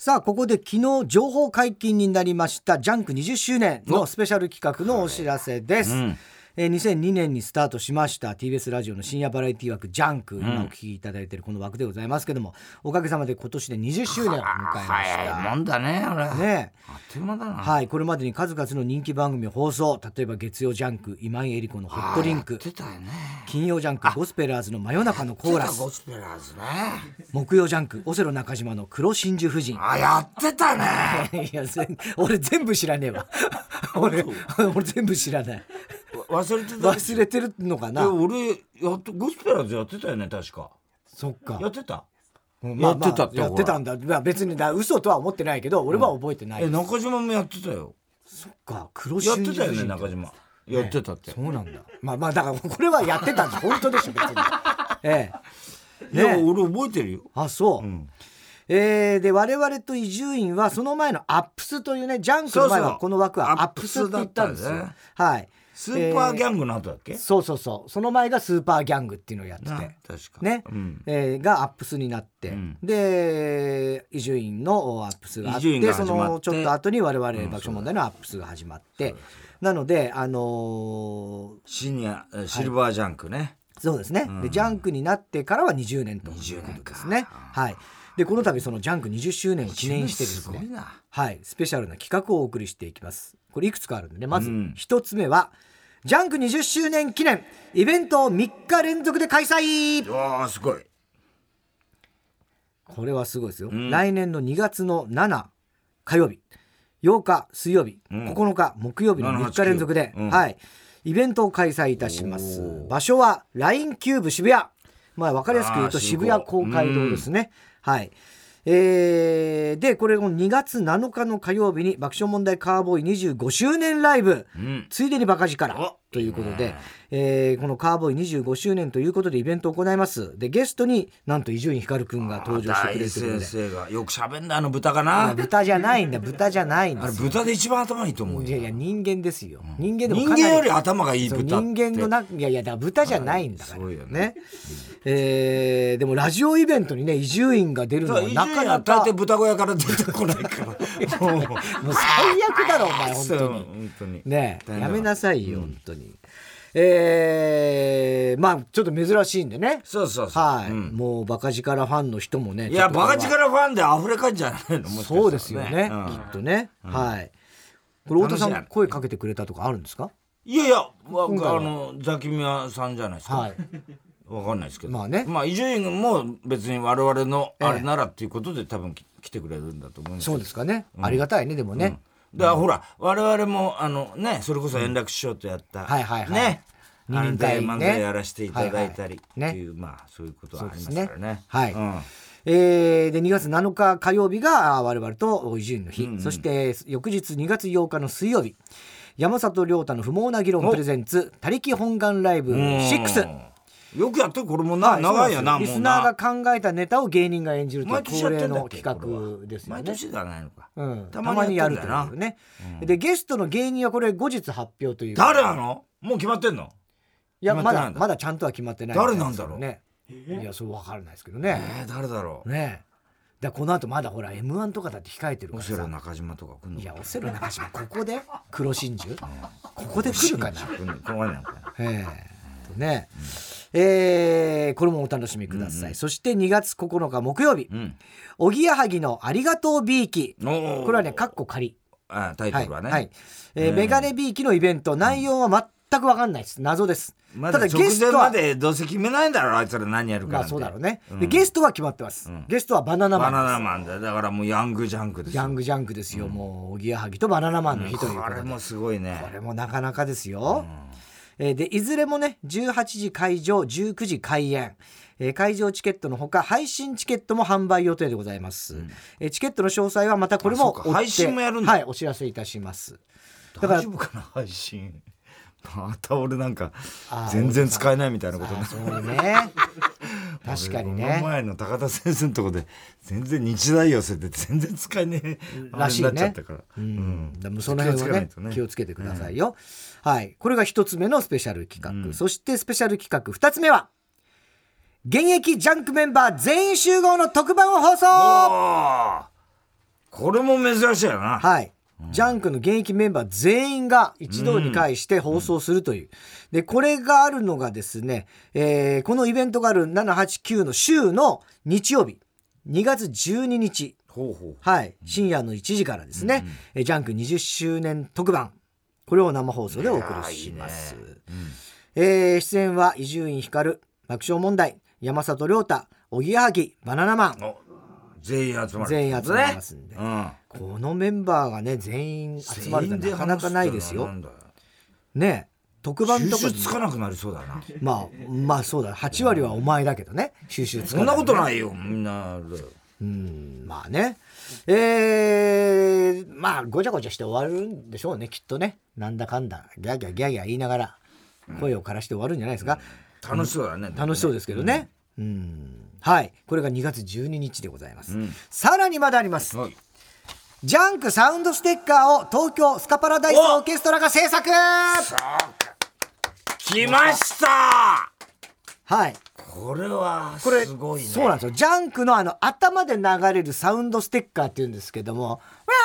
さあここで昨日情報解禁になりましたジャンク20周年のスペシャル企画のお知らせです、2002年にスタートしました TBS ラジオの深夜バラエティ枠ジャンク、今お聞きいただいているこの枠でございますけども、おかげさまで今年で20周年を迎えました。 早いもんだねあれね。 あっという間だな。 はい、これまでに数々の人気番組を放送。例えば月曜ジャンク今井絵理子のホットリンク、金曜ジャンクゴスペラーズの真夜中のコーラス、 ゴスペラーズね。 木曜ジャンクオセロ中島の黒真珠夫人。 やってたねいや俺全部知らねえわ俺全部知らない。忘れてるのかな。 俺ゴスペラーズやってたよね確か。 そっかやってた、 やってたんだ。別に嘘とは思ってないけど俺は覚えてない、 中島もやってたよ。 そっか黒真珠夫人やってたよね中島、やってたって。 そうなんだ。まあだからこれはやってたんだ本当でしょ別にいや俺覚えてるよ。 あそう、で我々と伊集院はその前のアップスというね、ジャンクの前はこの枠はアップスって言ったんですよ。はい。 スーパーギャングの後だっけ。 そうその前がスーパーギャングっていうのをやってて確かね、がアップスになって、で伊集院のアップスがあって、そのちょっと後に我々爆笑問題のアップスが始まって、なのでシルバージャンクね、 そうですね、でジャンクになってからは20年ということですね。はい。でこの度そのジャンク20周年を記念してですね、はい、スペシャルな企画をお送りしていきます。これいくつかあるんでね、まず一つ目は、ジャンク20周年記念イベントを3日連続で開催。 すごい。 これはすごいですよ、来年の2月の7火曜日、8日水曜日、9日木曜日の3日連続で、はい、イベントを開催いたします。場所は LINE キューブ渋谷、分かりやすく言うと渋谷公会堂ですね。はい。でこれも2月7日の火曜日に爆笑問題カーボーイ25周年ライブ、ついでにバカ力ということで、このカーボーイ25周年ということでイベントを行います。でゲストになんと伊集院光くんが登場してくれるということで、 大先生がよく喋んだ。豚かな。 豚じゃないんだ。あれ豚で一番頭いいと思うよ。 いや人間ですよ、人間より頭がいい豚って。 人間のいやだから豚じゃないんだからね。でもラジオイベントにね伊集院が出るのはなかなか。 大抵豚小屋から出てこないからもう最悪だろお前本当にねえ、やめなさいよ本当に。ちょっと珍しいんでね。 そう、 はい、もうバカ力ファンの人もね、 いやバカ力ファンで溢れかんじゃないの。 そうですよね、きっとね、はい。これ太田さん声かけてくれたとかあるんですか。 いやザキミヤさんじゃないですか。はい、わかんないですけど、伊集院も別に我々のあれならっていうことで多分来てくれるんだと思うんです。 そうですかね、ありがたいね。でもね、 だからほら我々もそれこそ円楽師匠とやったね、二人会漫才やらせていただいたりっていう、そういうことはありますからね。はい。 で2月7日火曜日が我々と伊集院の日、そして翌日2月8日の水曜日、山里亮太の不毛な議論プレゼンツ他力本願ライブ6。 よくやってる。これも長いよな。 リスナーが考えたネタを芸人が演じるという恒例の企画ですよね。 毎年じゃないのか、 たまにやるというね。でゲストの芸人はこれ後日発表という。 誰なの？もう決まってんの？ いやまだちゃんとは決まってない。 誰なんだろうね。いやそう分からないですけどね。 誰だろうね。だこの後まだほら M1 とかだって控えてるからさ。 オセロ中島とか来るの？ いやオセロ中島ここで黒真珠ここで来るかな。ね。これもお楽しみください。そして2月9日木曜日、おぎやはぎのありがとうビーキ、これはねカッコ仮、 タイトルはね、 メガネビーキのイベント、内容は全く分かんないです。謎です。 ただゲストはまでどうせ決めないんだろう、あいつら何やるか。 そうだろうね。でゲストは決まってます。ゲストはバナナマンだからもうヤングジャンクですよ。 ヤングジャンクですよ。もうおぎやはぎとバナナマンの日ということで、 これもすごいね。 これもなかなかですよ。でいずれもね18時開場19時開演、会場チケットのほか配信チケットも販売予定でございます。チケットの詳細はまたこれも追って配信もやるんだ。 はい、お知らせいたします。 大丈夫かな配信。また俺なんか全然使えないみたいなことね。 そうね確かにね。 この前の高田先生のとこで全然日大寄せて全然使えねえらしいね。なっちゃったから、でもその辺はね気をつけてくださいよ。はい、これが一つ目のスペシャル企画、そしてスペシャル企画2つ目は現役ジャンクメンバー全員集合の特番を放送。 これも珍しいよな。 はい。ジャンクの現役メンバー全員が一堂に会して放送するという。で、これがあるのがですね、このイベントがある7、8、9の週の日曜日、2月12日。はい。深夜の1時からですね、ジャンク20周年特番。これを生放送でお送りします。出演は伊集院光、爆笑問題、山里亮太、おぎやはぎ、バナナマン。 全員集まる、 全員集まりますんで、このメンバーがね全員集まるってなかなかないですよ。ね、特番とか収集つかなくなりそうだな。 まあそうだ、8割はお前だけどね、収集つかない、 そんなことないよ、みんな。 まあね、まあごちゃごちゃして終わるんでしょうね、きっとね。なんだかんだギャーギャーギャーギャー言いながら声を枯らして終わるんじゃないですか。 楽しそうだね。 楽しそうですけどね。はい、これが2月12日でございます。さらにまだあります。ジャンクサウンドステッカーを東京スカパラダイスオーケストラが制作。 来ました。 はい。 これはすごいね。 そうなんですよ。ジャンクの頭で流れるサウンドステッカーって言うんですけども、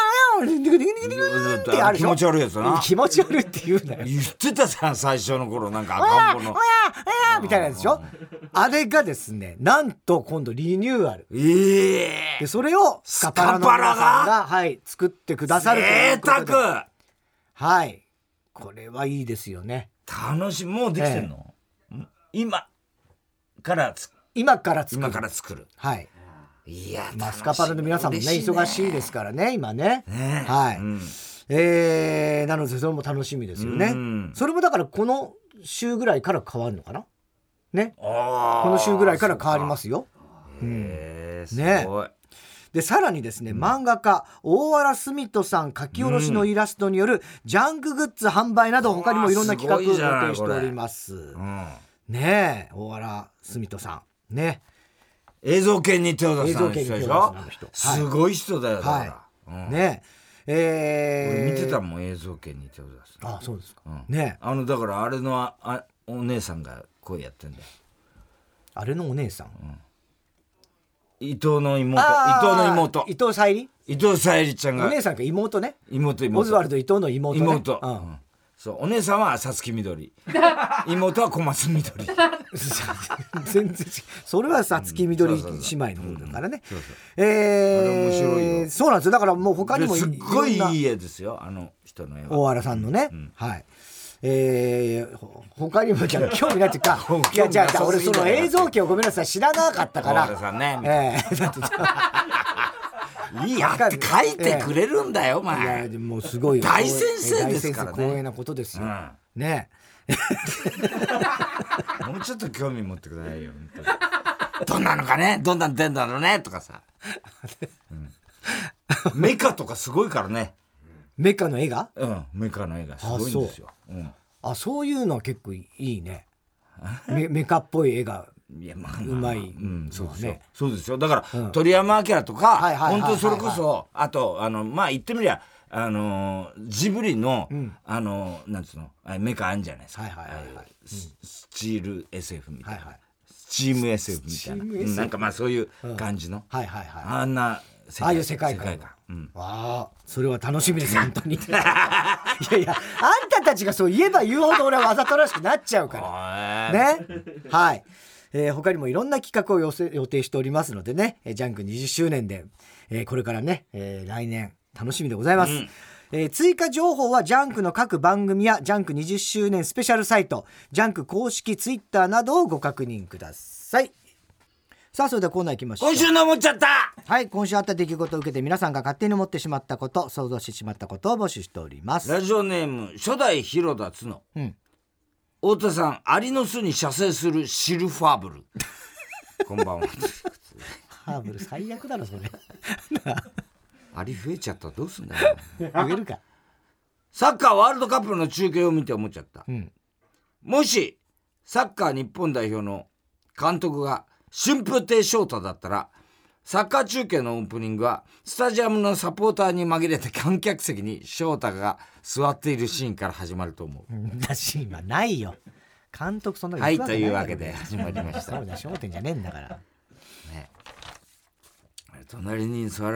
気持ち悪いやつだな。 気持ち悪いって言うんだよ。 言ってたじゃん、最初の頃。なんか赤ん坊のみたいなやつでしょ。あれがですね、なんと今度リニューアル。でそれをスカパラの皆さんが、はい、作ってくださるということで。贅沢。はい。これはいいですよね。 楽しい。もうできてんの？今から作る。 はい。 いや、 スカパラの皆さんもね、忙しいですからね、今ね。はい。なのでそれも楽しみですよね。それもだからこの週ぐらいから変わるのかなね。この週ぐらいから変わりますよ。 すごい。 でさらにですね、漫画家大原澄人さん書き下ろしのイラストによるジャンクグッズ販売など他にもいろんな企画を予定しております。ねえ、大原澄人さんね。 映像系に手を出す人でしょ。すごい人だよ。だからねえ、見てたもん、映像系に手を出す。 あ、そうですか。ね、 だからあれのお姉さんが声やってんだよ。 あれのお姉さん、 伊藤の妹。 伊藤沙莉ちゃんが。 お姉さんか妹ね。 妹。 オズワルド伊藤の妹ね。 そう、お姉さんはさつきみどり、妹は小松みどり。 全然それはさつきみどり姉妹の方だからね。 面白いよ。 そうなんですよ。だからもう他にもすっごいいい絵ですよ、あの人の絵は。 大原さんのね、はい。他にもじゃ興味ないっていうか、いやじゃあ俺その映像機をごめんなさい知らなかったから。 大原さんね。いいやって書いてくれるんだよ、お前。 いやでもすごい大先生ですからね。 光栄なことですよ。ね。 もうちょっと興味持ってくださいよ。どんなのかね、どんなん出んだろうねとかさ。メカとかすごいからね。 メカの絵が？ メカの絵がすごいんですよ。 そういうのは結構いいね。メカっぽい絵が。うまい。 そうですよ。だから鳥山明とか本当それこそ、あとまあ言ってみりゃジブリのなんつうのメカあんじゃないですか。スチール SF みたいな、スチーム SF みたいな、なんかまあそういう感じのあんなああいう世界観。それは楽しみです本当に。いやあんたたちがそう言えば言うほど俺はわざとらしくなっちゃうからね。はい。他にもいろんな企画を予定しておりますのでね、ジャンク20周年で、これからね、来年楽しみでございます。追加情報はジャンクの各番組やジャンク20周年スペシャルサイト、ジャンク公式ツイッターなどをご確認ください。さあそれではコーナー行きましょう。 今週の思っちゃった。 はい、今週あった出来事を受けて皆さんが勝手に思ってしまったこと、想像してしまったことを募集しております。 ラジオネーム初代広田つの。太田さん、アリの巣に射精するシルファーブル。こんばんは。 ハーブル最悪だろそれ。 アリ増えちゃったらどうすんだよ。 増えるか。 サッカーワールドカップの中継を見て思っちゃった。もしサッカー日本代表の監督が春風亭昇太だったら、サッカー中継のオープニングはスタジアムのサポーターに紛れて観客席に翔太が座っているシーンから始まると思う。 だシーンはないよ。監督そんなはい、というわけで始まりました。 そうだ、焦点じゃねえんだから、 ね、隣に座ら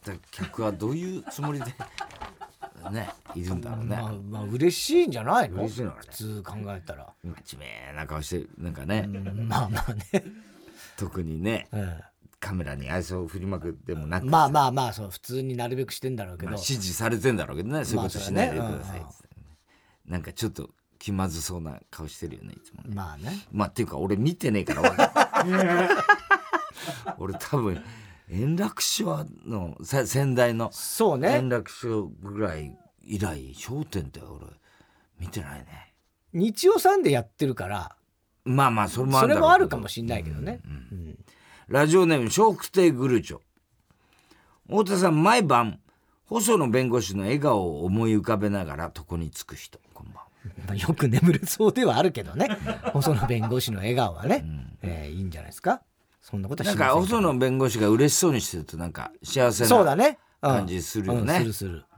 客はどういうつもりでねいるんだろうね。 まあ嬉しいんじゃないの？ 嬉しいのかね。 普通考えたら真面目な顔してなんかね、 まあまあね特にね、カメラに愛想を振りまくってもなく、 まあそう普通になるべくしてんだろうけど、 指示されてんだろうけどね、そういうことしないでください、なんかちょっと気まずそうな顔してるよねいつもね。 まあね、 まあっていうか俺見てねえから分かんない俺多分円楽師匠の先代のそうね円楽師匠ぐらい以来笑点って俺見てないね。 日曜さんでやってるからまあそれもあるかもしんないけどね、 ラジオネーム笑福亭グルチョ。太田さん、毎晩細野弁護士の笑顔を思い浮かべながら床につく人、こんばんは。 よく眠れそうではあるけどね細野弁護士の笑顔はね、いいんじゃないですか。そんなことはしません。 なんか細野弁護士が嬉しそうにしてるとなんか幸せな感じするよね。 する、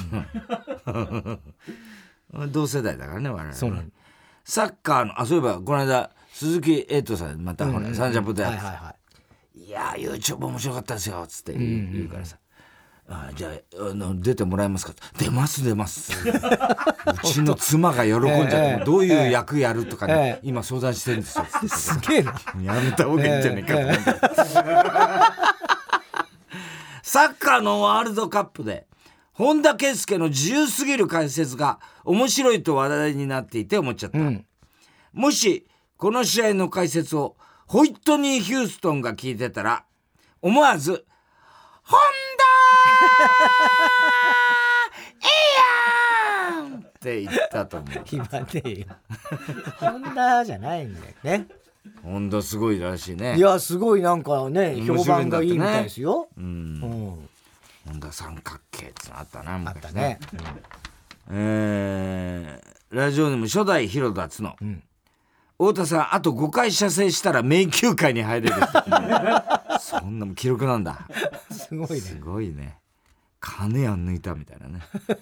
同世代だからね我々ね。 そうなんサッカーのそういえばこの間鈴木エイトさんまたほらサンジャポでやって、いや YouTube 面白かったですよつって言うからさ、じゃあ出てもらえますか。出ますうちの妻が喜んじゃって、どういう役やるとかね、今相談してるんですよってすげえなやめた方がいいんじゃないかと、サッカーのワールドカップで本田圭佑の自由すぎる解説が面白いと話題になっていて思っちゃった、もしこの試合の解説をホイットニー・ヒューストンが聞いてたら思わず本田いいやんって言ったと思う。 言わねえよ本田じゃないんだよね。 本田すごいらしいね。 いやすごいなんかね評判がいいみたいですよ。 本田三角形ってのあったな昔ね。 ラジオネーム初代広田つの、太田さんあと5回射精したら迷宮界に入れるそんなも記録なんだ。 すごいね。 すごいね。金やん抜いたみたいなね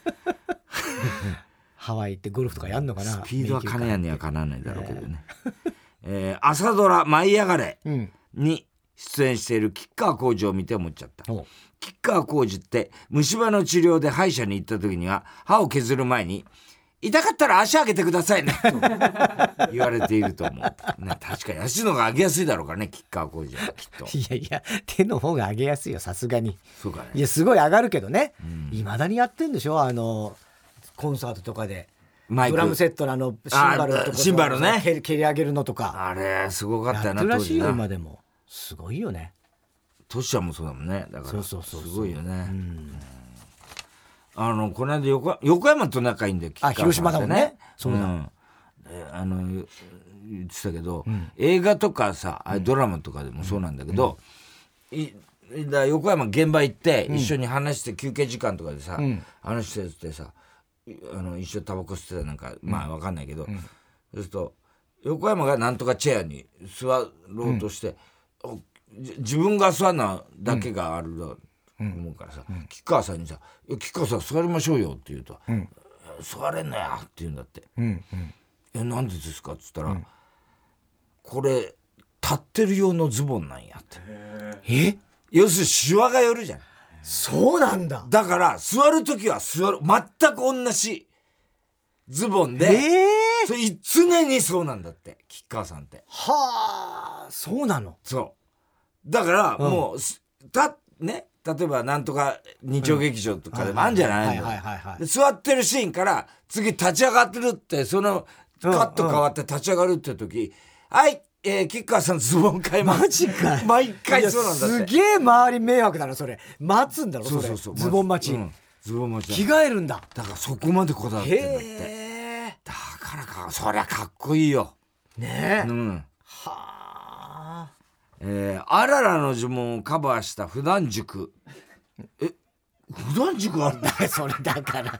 ハワイ行ってゴルフとかやんのかな。 スピードは金やんにはかなわないだろうけどね朝ドラ舞い上がれに出演している吉川晃司を見て思っちゃった。吉川晃司って虫歯の治療で歯医者に行った時には歯を削る前に痛かったら足上げてくださいねと言われていると思う、ね、確かに足の方が上げやすいだろうからね吉川晃司はきっと。 いや手の方が上げやすいよさすがに。 そうかね。 いやすごい上がるけどね、いまだにやってんでしょコンサートとかでドラムセットのシンバルね蹴り上げるのとかあれすごかったよな。 やってるらしいよ今でも。すごいよね。 トシちゃんもそうだもんね。だからそうすごいよね。この間横山と仲いいんだよ。 広島だもんね。そうだ。 言ってたけど、映画とかさドラマとかでもそうなんだけど、横山現場行って一緒に話して休憩時間とかでさ、話しててさ一緒にタバコ吸ってたなんかまあ分かんないけど、そうすると横山がなんとかチェアに座ろうとして、自分が座るのだけがあると思うからさ、吉川さんにさ「吉川さん座りましょうよ」って言うと「座れんのや」って言うんだって。なんでですかっつったら、これ立ってる用のズボンなんやって。要するにシワが寄るじゃん。 そうなんだ。 だから座るときは全く同じズボンで、それ常にそうなんだって吉川さんって。 はあそうなの。 そうだからもう、ね、例えばなんとか日曜劇場とかでもあるんじゃないの。座ってるシーンから次立ち上がってるってそのカット変わって立ち上がるって時、はい吉川さんズボン買います。 マジか。 毎回そうなんだって。 すげえ周り迷惑だなそれ。待つんだろそれ。 そうズボン待ち、 ズボン待ち着替えるんだ。 だからそこまでこだわってるんだって。だからそりゃかっこいいよねえ。 はあ。 あららの呪文をカバーした普段塾。普段塾あるんだそれだから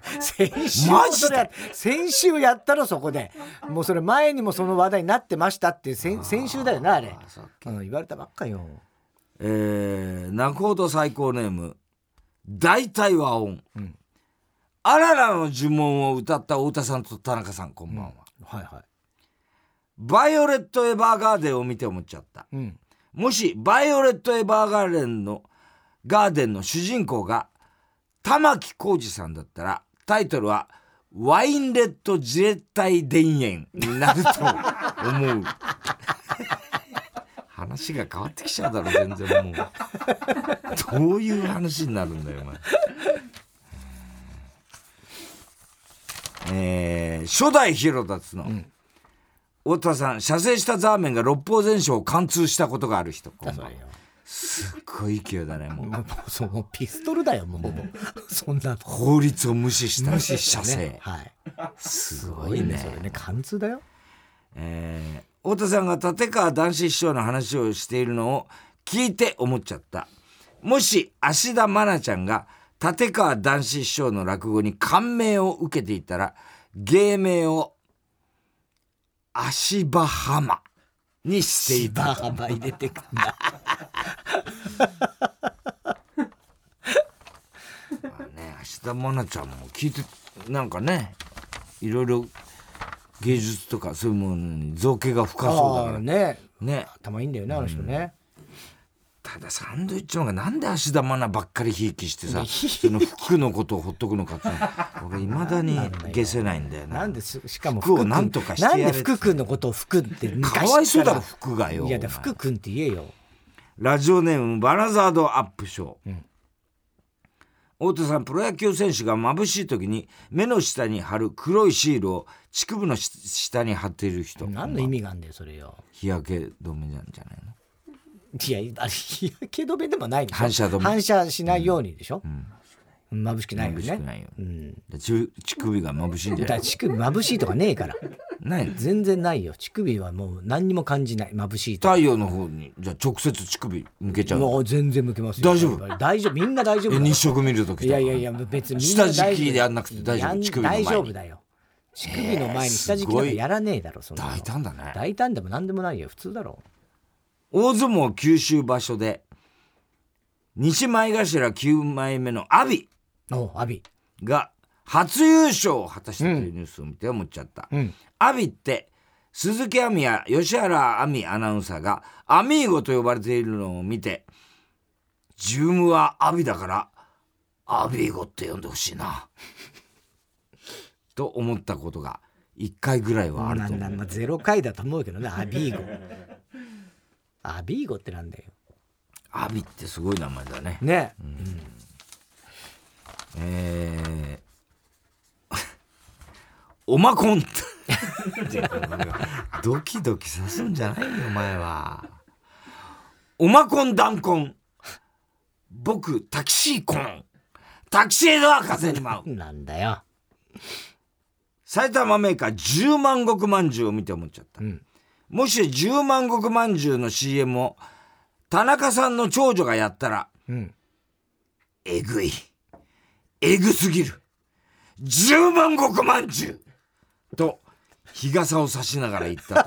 先週やったのそこで。もうそれ前にもその話題になってましたって先週だよなあれ。言われたばっかよ。 泣くほど最高ネーム大体和音、あららの呪文を歌った太田さんと田中さんこんばんは、バイオレット・エヴァーガーデンを見て思っちゃった、もしバイオレット・エヴァーガーデンのガーデンの主人公が玉置浩二さんだったらタイトルはワインレッド自衛隊田園になると思う話が変わってきちゃうだろ全然もうどういう話になるんだよお前。初代ヒロダツの、太田さん、射精したザーメンが六法全書を貫通したことがある人。すっごい勢いだねもうそうもうピストルだよもうそんな法律を無視した射精、 ね、はい、 すごいねそれね貫通だよ。 太田さんが立川談志師匠の話をしているのを聞いて思っちゃった。もし芦田愛菜ちゃんが立川談志師匠の落語に感銘を受けていたら芸名を足場浜にしていた。 足場浜入れてくんだね、芦田愛菜ちゃんも聞いてなんかねいろいろ芸術とかそういうものに造形が深そうだからね頭いいんだよねあの人ね、 ただサンドイッチマンがなんで芦田愛菜ばっかりひいきしてさその服のことをほっとくのかって俺いまだに消せないんだよな。 なんでしかも服をなんとかしてやれなんで福君のことを福ってかわいそうだろ服がよ。 いやだ福君って言えよ。 ラジオネームバラザードアップショー、太田さん、プロ野球選手が眩しい時に目の下に貼る黒いシールを乳首の下に貼っている人。 何の意味があんだよそれよ。 日焼け止めなんじゃないの。 いや日焼け止めでもないでしょ。 反射止め反射しないようにでしょ、眩しくないよね。 眩しくないよ、乳首が眩しいんじゃない。 乳首眩しいとかねえからない全然ないよ。乳首はもう何にも感じない。眩しいと太陽の方にじゃあ直接乳首向けちゃう。 もう全然向けますよ。 大丈夫大丈夫みんな大丈夫。 日食見るときとか。 いや別にみんな大丈夫。 下敷きでやんなくて大丈夫。乳首の前に大丈夫だよ。乳首の前に下敷きなんかやらねえだろそんなの。 大胆だね。 大胆でも何でもないよ普通だろ。 大相撲九州場所で西前頭9枚目の阿炎が初優勝を果たしたというニュースを見て思っちゃった、阿炎って鈴木亜美や吉原亜美アナウンサーがアミーゴと呼ばれているのを見てジュームは阿炎だからアビーゴって呼んでほしいなと思ったことが1回ぐらいはあると思う。 0回だと思うけどね。アビーゴアビーゴってなんだよ。 アビってすごい名前だね。 ね、 オマコンドキドキさすんじゃないよお前は。オマコン弾痕僕タキシーコンタキシエドは風に舞うなんだよ。 埼玉メーカー10万石まんじゅうを見て思っちゃった、もし10万石まんじゅうの CM を田中さんの長女がやったら、えぐすぎる10万石まんじゅうと日傘を差しながら言った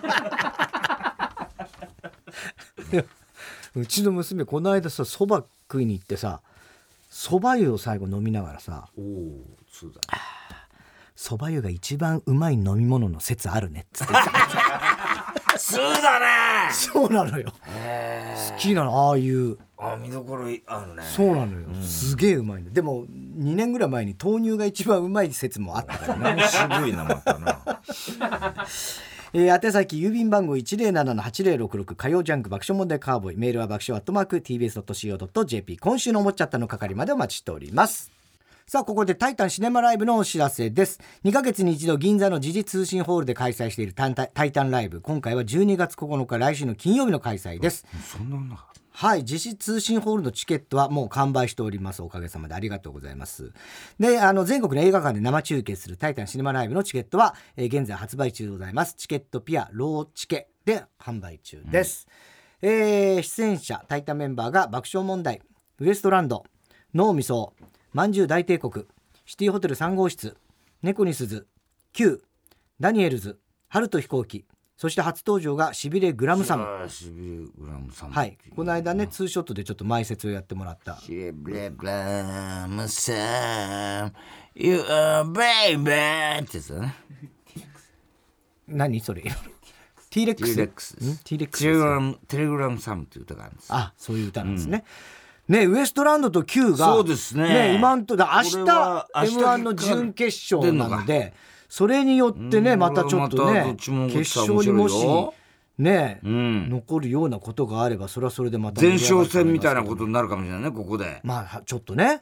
といううちの娘この間さそば食いに行ってさそば湯を最後飲みながらさ、 そうだそば湯が一番うまい飲み物の説あるねっつってそうだね。 そうなのよ。好きなのああいう見どころあるね。 そうなのよ、すげえうまいの。でも2年ぐらい前に豆乳が一番うまい説もあったからね渋いなまたな宛先郵便番号 107-8066 火曜ジャンク爆笑問題カーボーイ。メールは爆笑@tbs.co.jp。 今週の思っちゃったの係までお待ちしております。さあここでタイタンシネマライブのお知らせです。2ヶ月に一度銀座の時事通信ホールで開催しているタイタンライブ、今回は12月9日来週の金曜日の開催です。 そんなのはい、実施通信ホールのチケットはもう完売しております。おかげさまでありがとうございます。で、全国の映画館で生中継するタイタンシネマライブのチケットは、現在発売中でございます。チケットピアローチケで販売中です。出演者タイタンメンバーが爆笑問題、ウエストランド、脳みそ、まんじゅう大帝国、シティホテル3号室、猫に鈴、Q、ダニエルズ、春と飛行機、そして初登場がしびれグラムサム。はい、この間ねツーショットでちょっと前説をやってもらったしびれグラムサム You are baby ってやつだね。 何それT-Rex テレグラムサムっていう歌があるんです。 あ、そういう歌なんですね、 ね、ウエストランドと Q がそうですね今んとだ明日 M1 の準決勝なので、それによってねまたちょっとね決勝にもしね、残るようなことがあればそれはそれでまた前哨戦みたいなことになるかもしれないね、ここで。 まあちょっとね。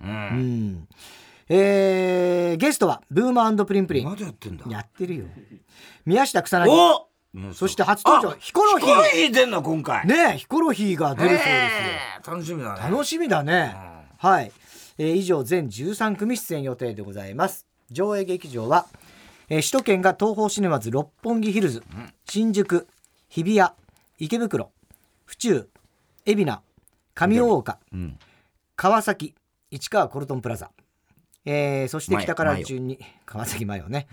ゲストはブーマー&プリンプリン。 まだやってんだ。 やってるよ。宮下草薙。そして初登場ヒコロヒー。 ヒコロヒー出んの今回。 ね、ヒコロヒーが出るそうですよ。 楽しみだね。 楽しみだね。はい。以上全13組出演予定でございます。上映劇場は、首都圏が東宝シネマズ六本木ヒルズ、新宿、日比谷、池袋、府中、海老名、上大岡、川崎、市川コルトンプラザ、そして北から順に川崎マヨね、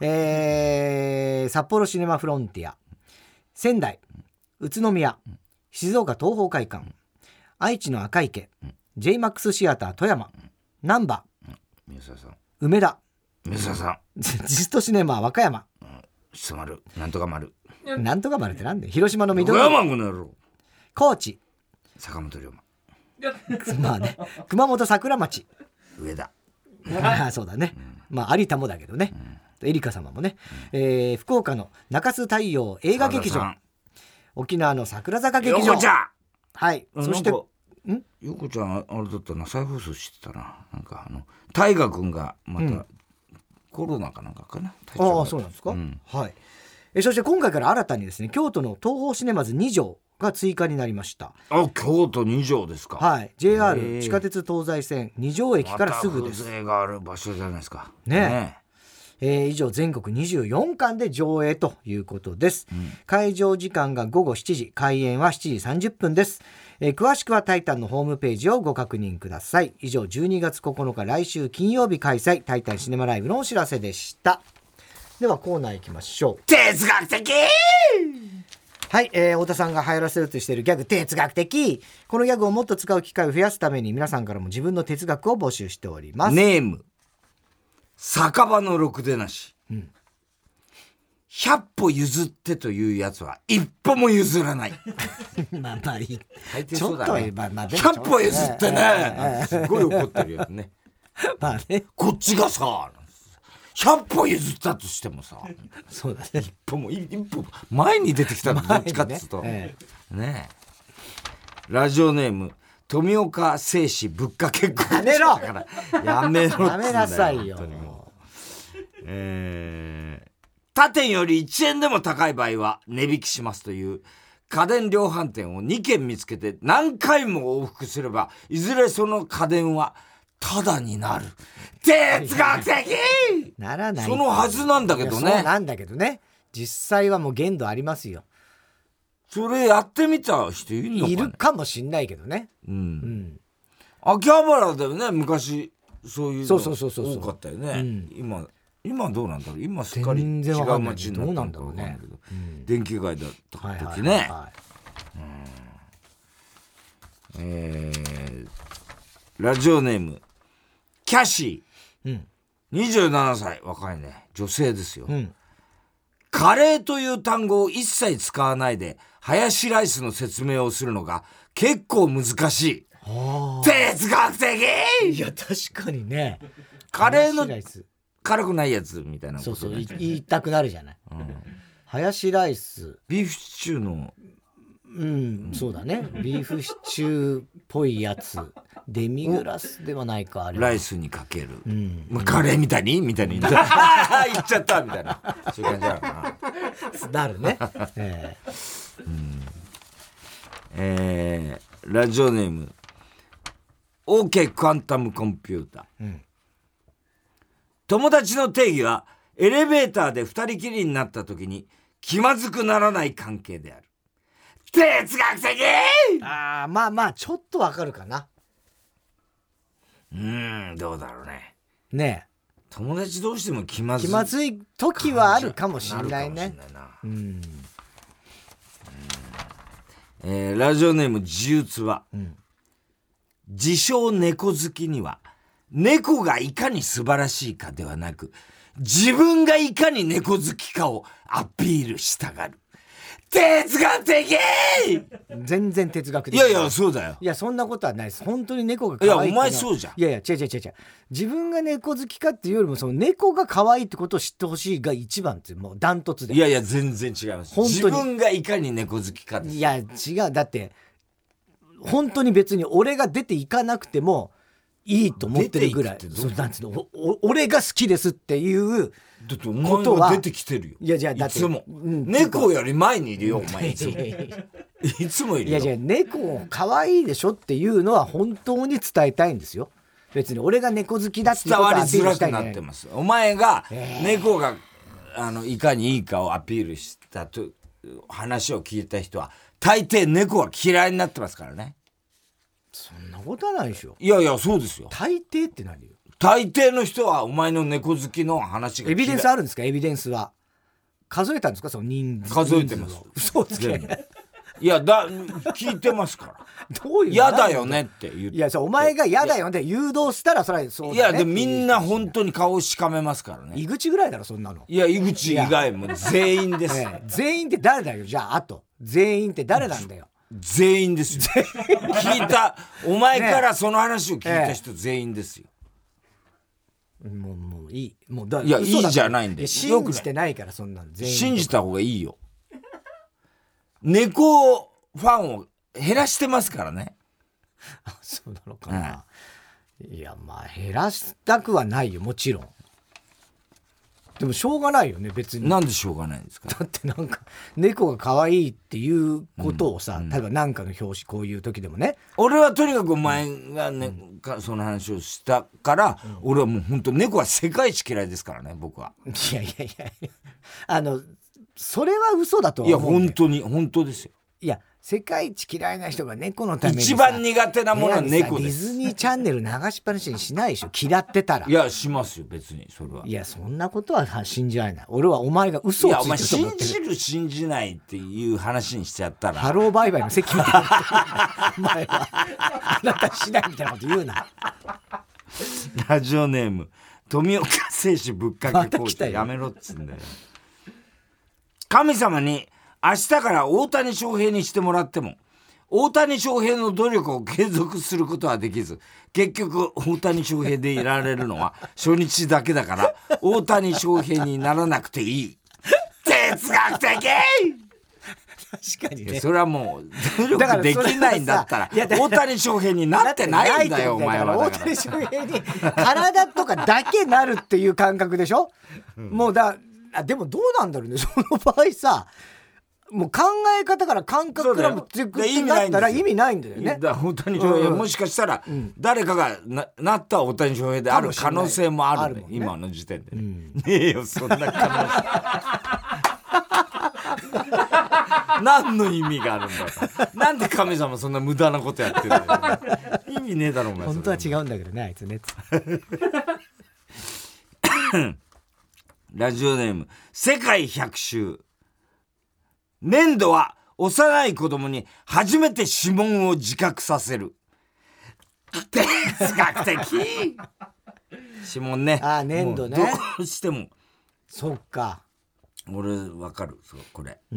札幌シネマフロンティア、仙台、宇都宮、静岡東宝会館、愛知の赤池、JMAX シアター富山、難波、梅田、 ジストシネマ和歌山、 なんとか丸なんとか丸ってなんで広島の緑高知、 坂本龍馬まあね、熊本桜町、 上田そうだね、まあ有田もだけどね、エリカ様もね、福岡の中洲太陽映画劇場、沖縄の桜坂劇場、はい、そしてよこちゃんあれだったな、再放送してたな、なんか大河君がまた、コロナかなんかかな。 ああ、そうなんですか。はい。そして今回から新たにですね、京都の東宝シネマズ2条が追加になりました。 あ、京都2条ですか。 はい。JR 地下鉄東西線2条駅からすぐです。 また風情がある場所じゃないですか。 ね。以上全国24館で上映ということです。会場時間が午後7時、開演は7時30分です。詳しくはタイタンのホームページをご確認ください。以上12月9日来週金曜日開催タイタンシネマライブのお知らせでした。ではコーナー行きましょう。 哲学的。 はい、太田さんが流行らせるとしているギャグ哲学的。このギャグをもっと使う機会を増やすために皆さんからも自分の哲学を募集しております。 ネーム酒場のろくでなし、100歩譲ってというやつは一歩も譲らないまあまあいい、 ちょっと 100 歩譲ってね、すごい怒ってるよねまあね、 こっちがさ100歩譲ったとしてもさ、 そうだね、 一歩前に出てきたのどっちかっつうとねえ。ラジオネーム富岡製紙ぶっかけっこやめろやめろやめなさいよ。 他店より1円でも高い場合は値引きしますという家電量販店を2軒見つけて何回も往復すればいずれその家電はタダになる。哲学的ならない。 そのはずなんだけどね。 そうなんだけどね、実際はもう限度ありますよ。 それやってみた人いるのかね。 いるかもしんないけどね。 秋葉原だよね、昔そういうの多かったよね。今どうなんだろう。今すっかり違う街になったのか分かんないけど、電気街だった時ね。ラジオネームキャシー、27歳、若いね、女性ですよ。カレーという単語を一切使わないでハヤシライスの説明をするのが結構難しい。哲学的。 いや確かにね、 カレーの辛くないやつみたいなこと、ね、 そう言いたくなるじゃない、ハヤシライス、 ビーフシチューのそうだね、ビーフシチューっぽいやつ、デミグラスではないか、あれライスにかける、カレーみたいに言っちゃったみたいな、そういう感じだななるね。 ラジオネーム OK クアンタムコンピューター、友達の定義はエレベーターで二人きりになった時に気まずくならない関係である。哲学的。 まあちょっとわかるかな。 どうだろうね。 ねえ、 友達同士でも気まずい時はあるかもしれないね。 ラジオネーム自由つは、自称猫好きには猫がいかに素晴らしいかではなく自分がいかに猫好きかをアピールしたがる。 哲学的全然哲学的。 いやいやそうだよ。 いやそんなことはないです。本当に猫が可愛い。 いやお前そうじゃん。 いやいや違う。自分が猫好きかっていうよりもその猫が可愛いってことを知ってほしいが一番ってもうダントツで。 いやいや全然違います。本当に自分がいかに猫好きかです。 いや違う。だって本当に別に俺が出ていかなくてもいいと思ってるぐらい。そうなんつうの俺が好きですっていうだってお前は出てきてるよ。 いやじゃあだっていつも、猫より前にいるよお前いつもいつもいるよ。 いや猫可愛いでしょっていうのは本当に伝えたいんですよ。別に俺が猫好きだっていうことはアピールしたいんじゃない。伝わりづらくなってます。お前が猫がいかにいいかをアピールしたと話を聞いた人は大抵猫は嫌いになってますからね。 そんなことはないでしょ。 いやいやそうですよ。 大抵って何よ。 大抵の人はお前の猫好きの話がエビデンスあるんですか。エビデンスは数えたんですか。その人数数えてます。 嘘つけ。 いや聞いてますからどういう嫌だよねって言って。 いやお前が嫌だよね誘導したらそれはそうだね。 いやでもみんな本当に顔をしかめますからね。 井口ぐらいだろそんなの。 いや井口以外も全員です、 全員って誰だよ。じゃああと全員って誰なんだよ。 全員ですよ。聞いたお前からその話を聞いた人全員ですよ。 もういい。もういやいいじゃないんだよ。 信じてないからそんなの全員。 信じた方がいいよ。猫ファンを減らしてますからね。 そうなのかな、いやまあ減らしたくはないよもちろん。でもしょうがないよね別に。 なんでしょうがないんですか。 だってなんか猫が可愛いっていうことをさ、例えばなんかの表紙こういう時でもね。 俺はとにかくお前がね、その話をしたから、俺はもう本当猫は世界一嫌いですからね僕は。 いやそれは嘘だと思う。 いや本当に本当ですよ。 いや世界一嫌いな人が猫のために一番苦手なものは猫です。 ディズニーチャンネル流しっぱなしにしないでしょ嫌ってたら。 いやしますよ別にそれは。 いやそんなことは信じられない。俺はお前が嘘をついてると思ってる。 いやお前信じる信じないっていう話にしちゃったらハローバイバイの席みたいなお前はあなたしないみたいなこと言うな。 ラジオネーム富岡製紙ぶっかけコーチやめろっつんだよ。神様に明日から大谷翔平にしてもらっても大谷翔平の努力を継続することはできず結局大谷翔平でいられるのは初日だけだから大谷翔平にならなくていい。哲学的。 確かにね。 それはもう努力できないんだったら大谷翔平になってないんだよお前は。 大谷翔平に体とかだけなるっていう感覚でしょ、もうでもどうなんだろうねその場合さ。もう考え方から感覚からもってなったら意味ないんだよね。 だ大谷翔平、もしかしたら誰かが なった大谷翔平である可能性もある、ね、今の時点で、ねえよそんな可能性何の意味があるんだよ。なんで神様そんな無駄なことやってるんだよ。意味ねえだろお前。 本当は違うんだけどねあいつね。 ラジオネーム世界百秋。粘土は幼い子供に初めて指紋を自覚させる。哲学的。指紋ね。 ああ粘土ね。 どうしても。 そっか。 俺わかるそうこれ。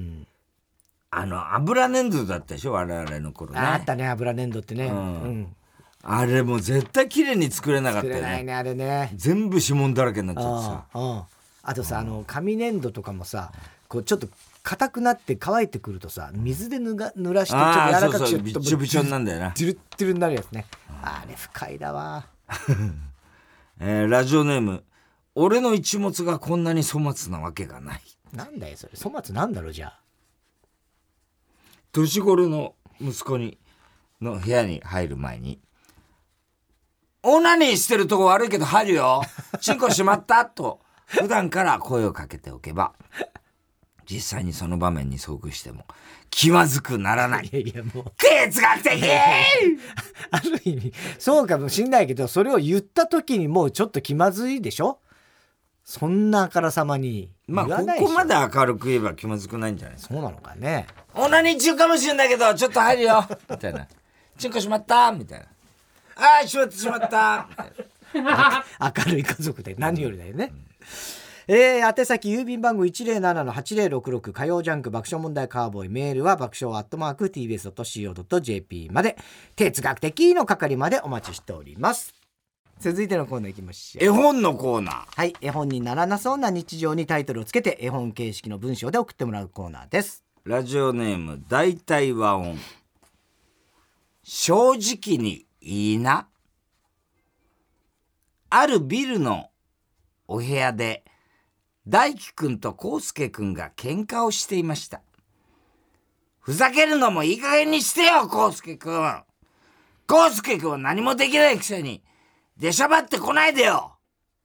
油粘土だったでしょ我々の頃ね。 あったね油粘土ってね。 あれもう絶対綺麗に作れなかったよね。 作れないねあれね。 全部指紋だらけになっちゃってさ。 あとさ紙粘土とかもさこうちょっと硬くなって乾いてくるとさ水で濡らしてちょっと柔らかくしようとびちょびちょになんだよな。 トゥルットゥルになるやつね。あれ深いだわ。 ラジオネーム俺の一物がこんなに粗末なわけがない。 なんだよそれ粗末なんだろう。じゃあ年頃の息子の部屋に入る前にオナニーしてるとこ悪いけど入るよチンコしまったと普段から声をかけておけば実際にその場面に遭遇しても気まずくならない。 いやもう哲学的。 ある意味そうかもしんないけどそれを言った時にもうちょっと気まずいでしょそんなあからさまに言わないでしょ。 ここまで明るく言えば気まずくないんじゃないですか。 そうなのかね。 オナニー中かもしれないけどちょっと入るよみたいな。チンコしまったみたいな。ああしまったみたいな。 明るい家族で何よりだよね。 宛先郵便番号 107-8066 火曜ジャンク爆笑問題カーボーイ。メールは爆笑@tbs.co.jp まで。哲学的の係までお待ちしております。続いてのコーナーいきましょう。 絵本のコーナー。 はい、絵本にならなそうな日常にタイトルをつけて絵本形式の文章で送ってもらうコーナーです。 ラジオネーム大体和音。正直にいいな。あるビルのお部屋で大輝くんと康介くんが喧嘩をしていました。ふざけるのもいい加減にしてよ、康介くん。康介くんは何もできないくせに出しゃばってこないでよ。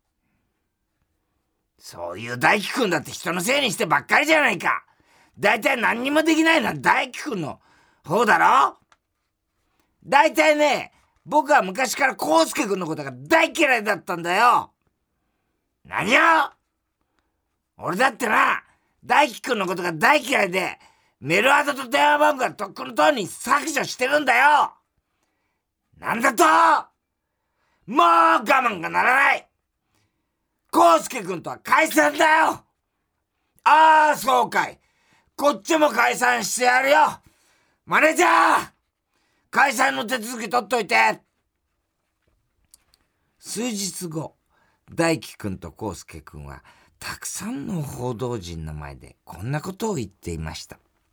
そういう大輝くんだって人のせいにしてばっかりじゃないか。だいたい何にもできないのは大輝くんの方だろ。だいたいね、僕は昔から康介くんのことが大嫌いだったんだよ。何よ。俺だってな、大輝くんのことが大嫌いで、メールアドと電話番号はとっくのとおりに削除してるんだよ。なんだと。もう我慢がならない。康介くんとは解散だよ。ああ、そうかい。こっちも解散してやるよ。マネージャー、解散の手続き取っといて。数日後、大輝くんと康介くんはたくさんの報道陣の前でこんなことを言っていました。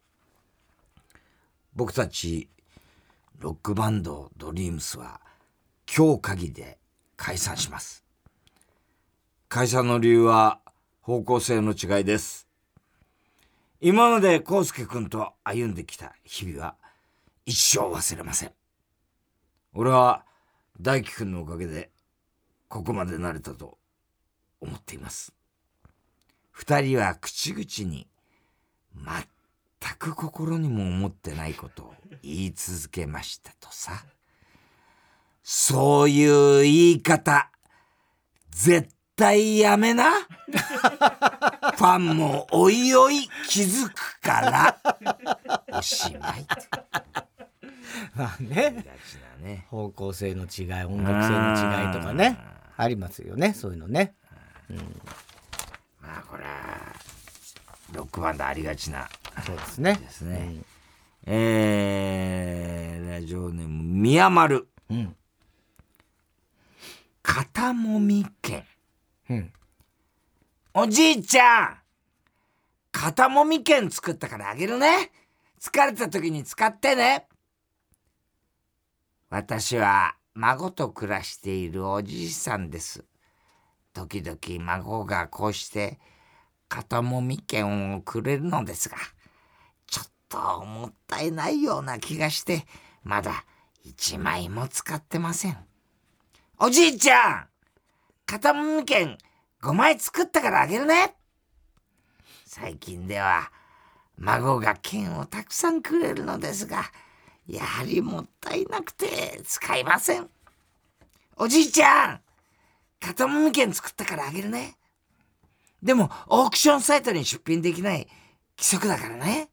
僕たちロックバンドドリームスは今日限りで解散します。解散の理由は方向性の違いです。今まで康介くんと歩んできた日々は一生忘れません。俺は大輝くんのおかげでここまでなれたと思っています。二人は口々に全く心にも思ってないことを言い続けましたとさ。そういう言い方絶対やめな。ファンもおいおい気づくから。おしまい。 まあね、方向性の違い、音楽性の違いとかね、ありますよね、そういうのね。 まあこれはロックバンドありがちな。 そうですね。 ですね。ラジオネーム宮丸。肩もみ券。おじいちゃん、肩もみ券作ったからあげるね。疲れた時に使ってね。私は孫と暮らしているおじいさんです。時々孫がこうして肩もみ券をくれるのですが、ちょっともったいないような気がしてまだ1枚も使ってません。おじいちゃん、肩もみ券5枚作ったからあげるね。最近では孫が券をたくさんくれるのですが、やはりもったいなくて使いません。おじいちゃん、肩もみ券作ったからあげるね。でもオークションサイトに出品できない規則だからね。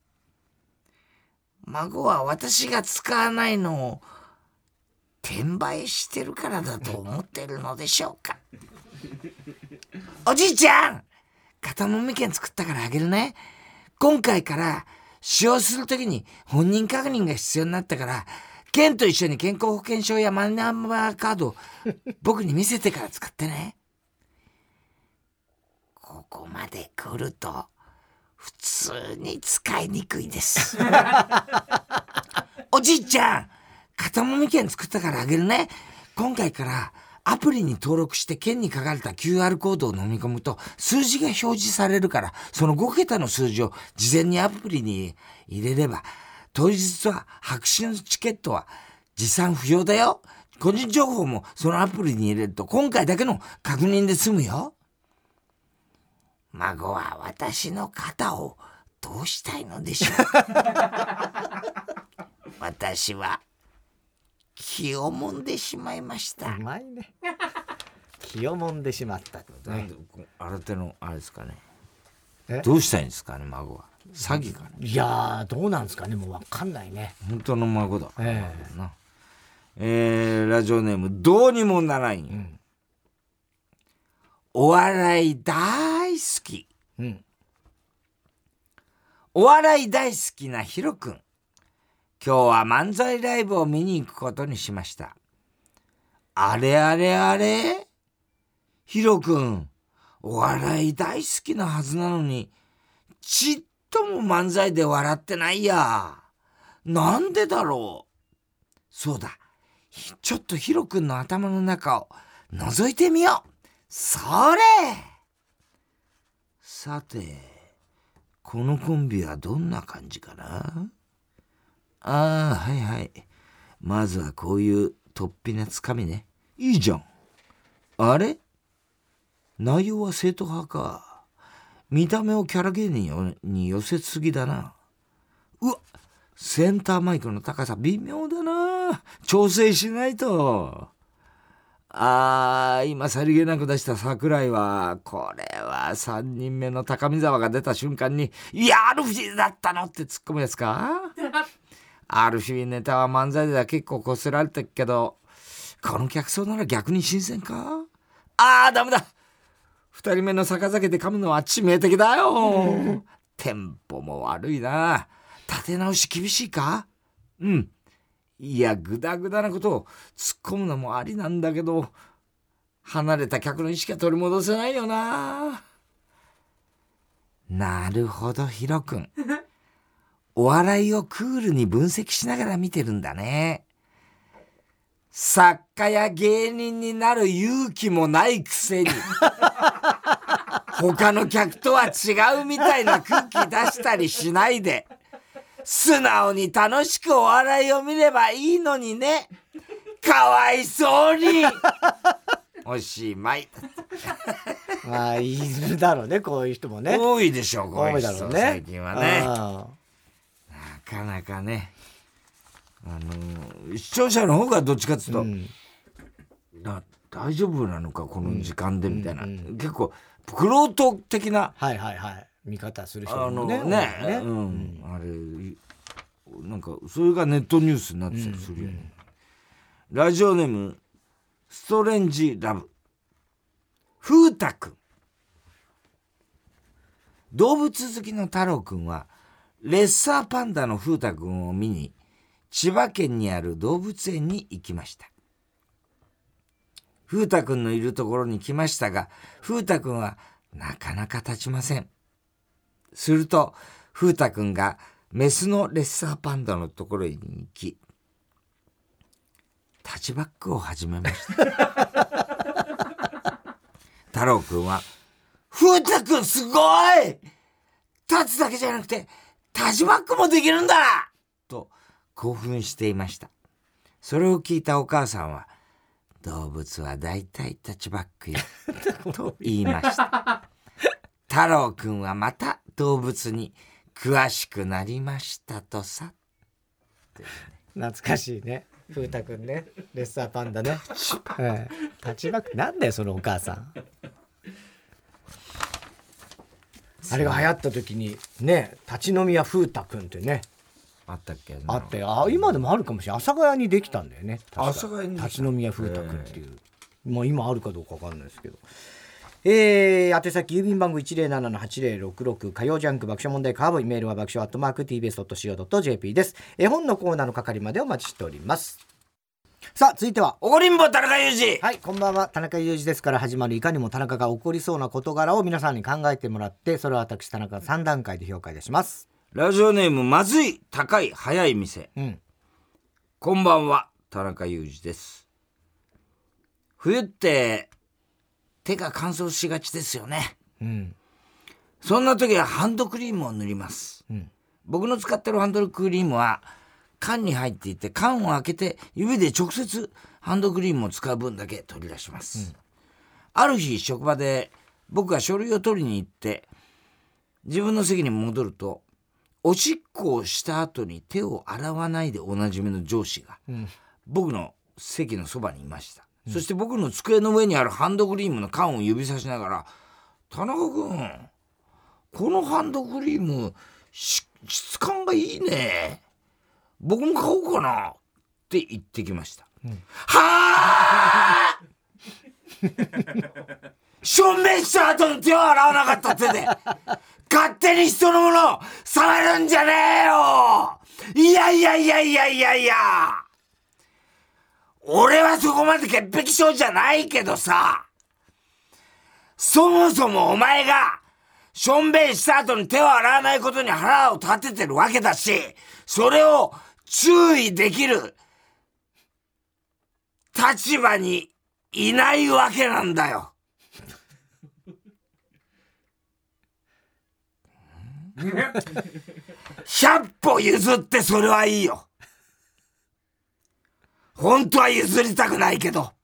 孫は私が使わないのを転売してるからだと思ってるのでしょうか。おじいちゃん、肩もみ券作ったからあげるね。今回から使用するときに本人確認が必要になったから、券と一緒に健康保険証やマイナンバーカードを僕に見せてから使ってね。ここまで来ると普通に使いにくいです。おじいちゃん、肩もみ券作ったからあげるね。今回からアプリに登録して券に書かれた QR コードを飲み込むと数字が表示されるから、その5桁の数字を事前にアプリに入れれば、当日は白紙のチケットは持参不要だよ。個人情報もそのアプリに入れると今回だけの確認で済むよ。孫は私の肩をどうしたいのでしょう。私は気をもんでしまいました。 うまいね。気をもんでしまった、 ね。新手のあれですかね。どうしたいんですかね、孫は。詐欺かな。 いやどうなんですかね、もう分かんないね。 本当の孫だ。ラジオネームどうにもならん。お笑い大大好き、お笑い大好きなヒロくん、今日は漫才ライブを見に行くことにしました。あれあれあれ、ヒロくんお笑い大好きなはずなのにちっとも漫才で笑ってないや。なんでだろう。そうだ、ちょっとヒロくんの頭の中を覗いてみよう。それ。さて、このコンビはどんな感じかな。はいはい、まずはこういう突飛なつかみね。いいじゃん。あれ、内容は正統派か。見た目をキャラ芸人に寄せすぎだな。うわ、センターマイクの高さ微妙だな。調整しないと。今さりげなく出した桜井は、これは3人目の高見沢が出た瞬間に、いや、アルフィーだったのって突っ込むやつか。アルフィーネタは漫才では結構こすられてるけど、この客層なら逆に新鮮か。ダメだ。2人目の逆酒で噛むのは致命的だよ。テンポも悪いな。立て直し厳しいか。いや、グダグダなことを突っ込むのもありなんだけど、離れた客の意識は取り戻せないよな。なるほど、ヒロ君。お笑いをクールに分析しながら見てるんだね。作家や芸人になる勇気もないくせに他の客とは違うみたいな空気出したりしないで、素直に楽しくお笑いを見ればいいのにね。かわいそうに。おしまい。 まあいるだろうね、こういう人もね。 多いでしょう、こういう人。 多いだろうね、 最近はね。なかなかね、視聴者の方がどっちかっていうと、大丈夫なのかこの時間でみたいな、結構玄人的な見方する人もね、 あれなんかそれがネットニュースになってたりするよね。ラジオネームストレンジラブ。風太くん。動物好きの太郎くんはレッサーパンダの風太くんを見に千葉県にある動物園に行きました。風太くんのいるところに来ましたが、風太くんはなかなか立ちません。すると風太くんがメスのレッサーパンダのところに行き、タッチバックを始めました。太郎くんは、風太くんすごい、立つだけじゃなくてタッチバックもできるんだと興奮していました。それを聞いたお母さんは、動物はだいたいタッチバックよと言いました。太郎くんはまた動物に詳しくなりましたとさ。 懐かしいね、風太くんね、レッサーパンダね。タッチバックなんだよそのお母さん。あれが流行った時にね、立ち飲み屋風太くんってね、 あったっけ。 あったよ。今でもあるかもしれない。阿佐ヶ谷にできたんだよね。 阿佐ヶ谷に立ち飲み屋風太くんっていう、今あるかどうか分かんないですけど。宛先郵便番号 107-8066 火曜ジャンク爆笑問題カーボイ、メールは爆笑@tbs.co.jp です。絵本のコーナーの係までお待ちしております。さあ続いては怒りんぼ田中裕二。 はい、こんばんは。田中裕二ですから始まるいかにも田中が起こりそうな事柄を皆さんに考えてもらって、それを私田中3段階で評価いたします。 ラジオネームまずい高い早い店、こんばんは、田中裕二です。冬って手が乾燥しがちですよね。そんな時はハンドクリームを塗ります。僕の使ってるハンドクリームは缶に入っていて、缶を開けて指で直接ハンドクリームを使う分だけ取り出します。ある日職場で僕が書類を取りに行って自分の席に戻ると、おしっこをした後に手を洗わないでおなじみの上司が僕の席のそばにいました。そして僕の机の上にあるハンドクリームの缶を指さしながら、田中君、このハンドクリーム質感がいいね、僕も買おうかなって言ってきました。はあしょんべんした後に手を洗わなかった手で勝手に人のものを触るんじゃねえよ。いやいやいやいやいやいや、俺はそこまで潔癖症じゃないけどさ、そもそもお前がしょんべんした後に手を洗わないことに腹を立ててるわけだし、それを注意できる立場にいないわけなんだよ。100歩譲ってそれはいいよ。本当は譲りたくないけど、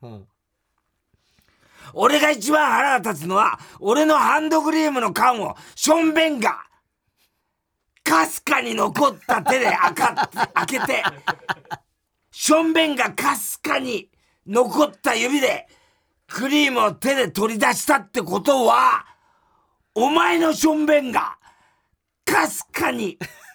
俺が一番腹が立つのは、俺のハンドクリームの缶をしょんべんがかすかに残った手で開けて、しょんべんがかすかに残った指でクリームを手で取り出したってことは、お前のしょんべんがかすかに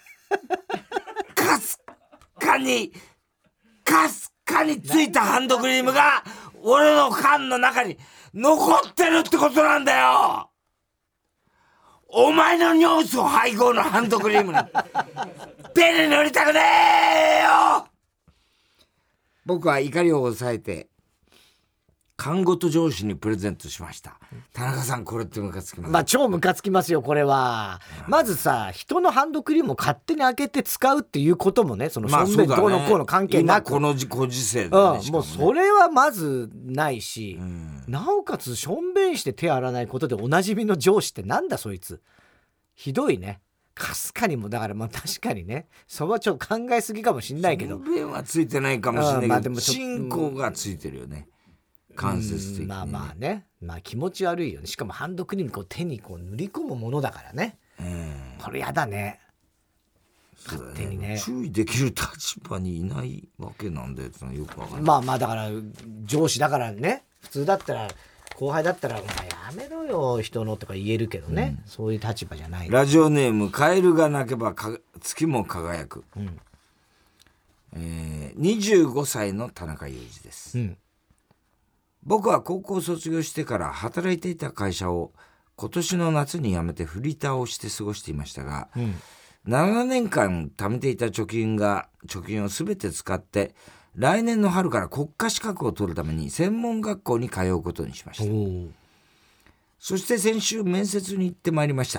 ついたハンドクリームが俺の缶の中に残ってるってことなんだよ。お前の尿素配合のハンドクリームに手に塗りたくねえよ。僕は怒りを抑えて看護と上司にプレゼントしました。田中さん、これってムカつきます？ まあ超ムカつきますよこれは。まずさ、人のハンドクリームを勝手に開けて使うっていうこともね、そのしょんべんどうのこうの関係なく、 このご時世で、ね、 もうそれはまずないし、なおかつしょんべんして手洗わないことでおなじみの上司ってなんだそいつ。ひどいね。かすかにもだから、まあ確かにね、そこはちょっと考えすぎかもしんないけど、 しょんべんはついてないかもしれないけど、チンコがついてるよね、間接的に、ね、 まあまあね、まあ気持ち悪いよね。しかもハンドクリームこう手にこう塗り込むものだからね、これやだね。勝手にね、 注意できる立場にいないわけなんだよってのはよくわかんない。 まあまあだから上司だからね、普通だったら後輩だったらお前やめろよ人のとか言えるけどね、そういう立場じゃない。 ラジオネームカエルが鳴けば月も輝く、25歳の田中裕二です、僕は高校卒業してから働いていた会社を今年の夏に辞めてフリーターをして過ごしていましたが、7年間貯めていた貯金を全て使って来年の春から国家資格を取るために専門学校に通うことにしました。そして先週面接に行ってまいりました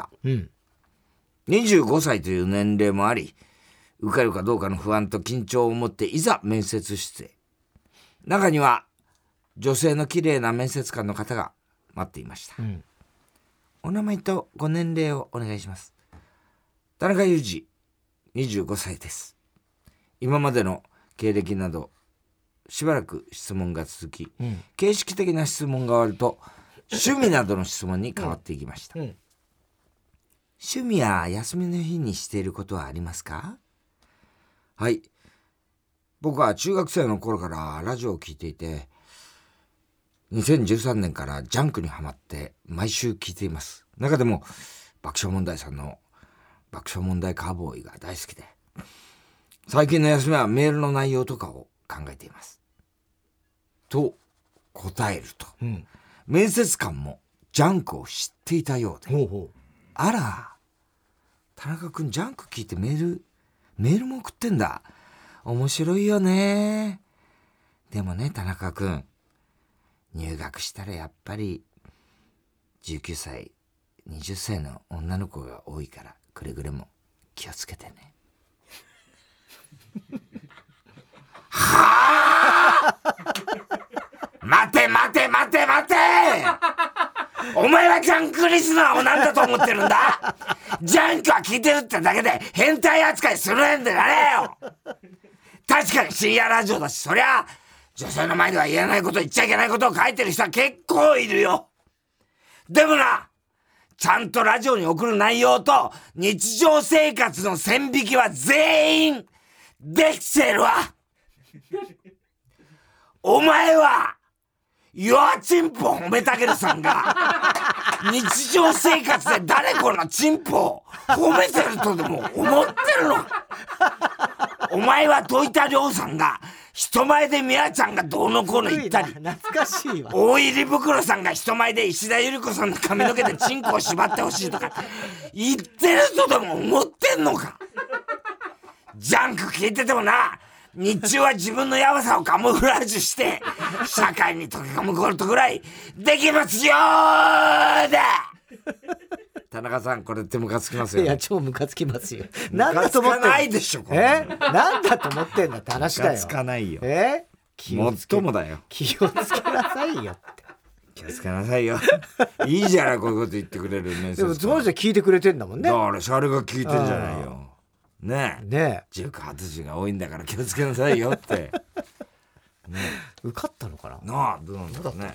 、25歳という年齢もあり、受かるかどうかの不安と緊張を持っていざ面接室へ。中には女性の綺麗な面接官の方が待っていました、お名前とご年齢をお願いします。田中裕二、25歳です。今までの経歴などしばらく質問が続き、形式的な質問が終わると趣味などの質問に変わっていきました、趣味や休みの日にしていることはありますか？はい、僕は中学生の頃からラジオを聞いていて、2013年からジャンクにハマって毎週聞いています。中でも爆笑問題さんの爆笑問題カーボーイが大好きで、最近の休みはメールの内容とかを考えていますと答えると、面接官もジャンクを知っていたようで、あら田中君ジャンク聞いてメールも送ってんだ、面白いよね。でもね田中君、入学したらやっぱり19歳20歳の女の子が多いから、くれぐれも気をつけてね。はあ待てお前はジャンクリスナーを何だと思ってるんだ。ジャンクは聞いてるってだけで変態扱いするんでなれよ。確かに深夜ラジオだし、そりゃ女性の前では言えないこと、言っちゃいけないことを書いてる人は結構いるよ。でもな、ちゃんとラジオに送る内容と日常生活の線引きは全員できてるわ。お前は弱チンポ褒めたけるさんが日常生活で誰このチンポを褒めてるとでも思ってるの？お前は戸板亮さんが人前で宮ちゃんがどうのこうの言ったり、 懐かしいわ。 大入り袋さんが人前で石田ゆり子さんの髪の毛でチンコを縛ってほしいとか言ってる人でも思ってんのか。ジャンク聞いててもな、日中は自分のヤバさをカモフラージュして社会に溶け込むことぐらいできますよーだ。田中さん、これってムカつきますよ、ね、 いや超ムカつきますよ。なんだと思ってんの。 ムカつかないでしょこれ。 なんだと思ってんだって話だよ。 ムカつかないよ。 もっともだよ。 気をつけなさいよって。 気をつけなさいよ。いいじゃない、こういうこと言ってくれるね。 でもその人聞いてくれてんだもんね。 だからシャレが聞いてんじゃないよ。ねえ。塾発字が多いんだから気をつけなさいよって。 ね、受かったのかな。 なあ、どうなんだろうね。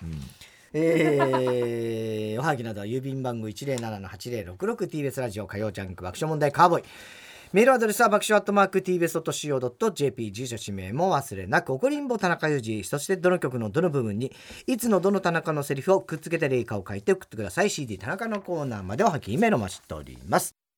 おはぎなどは郵便番号 107-8066 TBS ラジオ火曜ジャンク爆笑問題カーボーイ。メールアドレスは爆笑@tbs.co.jp。 住所氏名も忘れなく。怒りんぼ田中裕二、そしてどの曲のどの部分にいつのどの田中のセリフをくっつけて例歌を書いて送ってください。 CD 田中のコーナーまでおはぎメールを待ちしております。